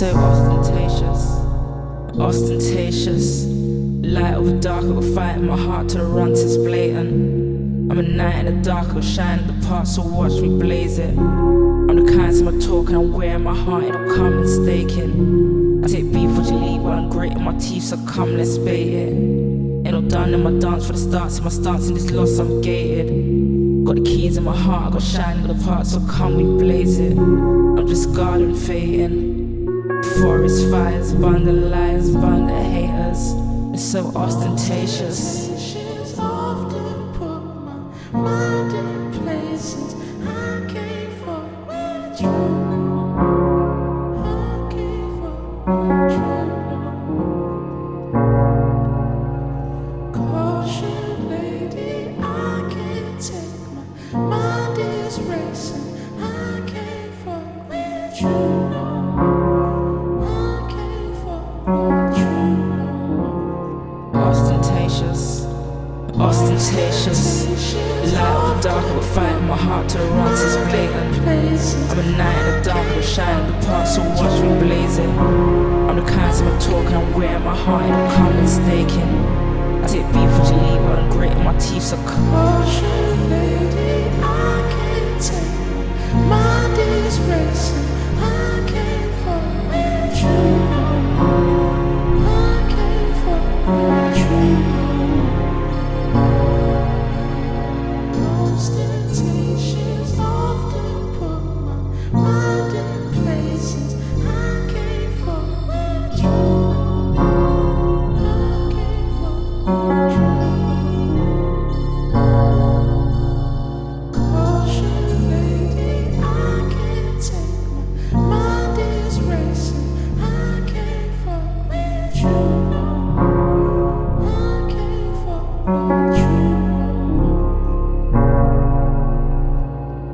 So ostentatious, ostentatious. Light over dark, I will fight in my heart to the run it's blatant. I'm a night in the dark, I will shine in the park, so watch me blaze it. I'm the kind to my talk and I'm wearing my heart and I'm calm and staking. I take beef what you leave while I'm grating my teeth, so come let's bait it. Ain't no done in my dance for the starts, in my stance in this loss I'm gated. Got the keys in my heart, I got shine in the park, so come we blaze it. I'm just garden fading. Forest fires, burn the liars, burn the haters. It's so ostentatious. She's often put my mind in places I can't fuck with you. I can't fuck with you. Caution, lady, I can't take my mind is racing. I can't fuck with you. Ostentatious, ostentatious. Light of dark, I will fight in my heart to the run it's blatant. I'm a night in the dark, I will shine in the park, so watch me blaze it. I'm the kind to my talk and I'm wearing my heart and I'm calm and staking. I take beef what you leave while I'm grating my teeth, so caution, lady, I can't take my mind is racing.